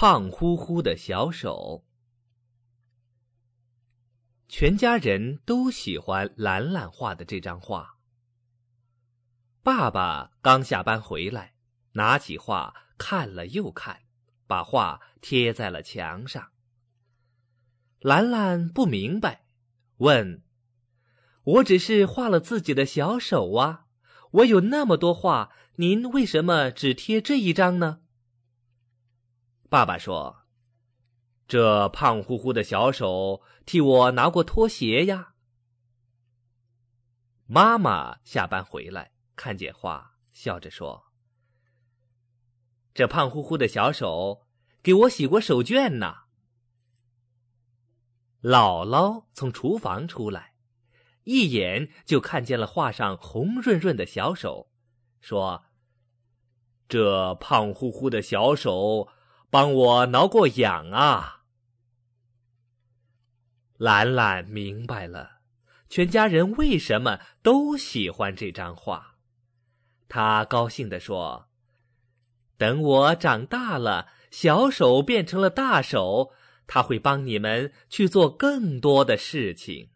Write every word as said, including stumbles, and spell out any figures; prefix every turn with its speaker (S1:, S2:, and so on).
S1: 胖乎乎的小手。全家人都喜欢兰兰画的这张画。爸爸刚下班回来，拿起画看了又看，把画贴在了墙上。兰兰不明白，问：我只是画了自己的小手啊，我有那么多画，您为什么只贴这一张呢？爸爸说：这胖乎乎的小手替我拿过拖鞋呀。妈妈下班回来，看见画，笑着说：这胖乎乎的小手给我洗过手绢呢。姥姥从厨房出来，一眼就看见了画上红润润的小手，说：这胖乎乎的小手帮我挠过痒啊。兰兰明白了，全家人为什么都喜欢这张画。她高兴地说：等我长大了，小手变成了大手，他会帮你们去做更多的事情。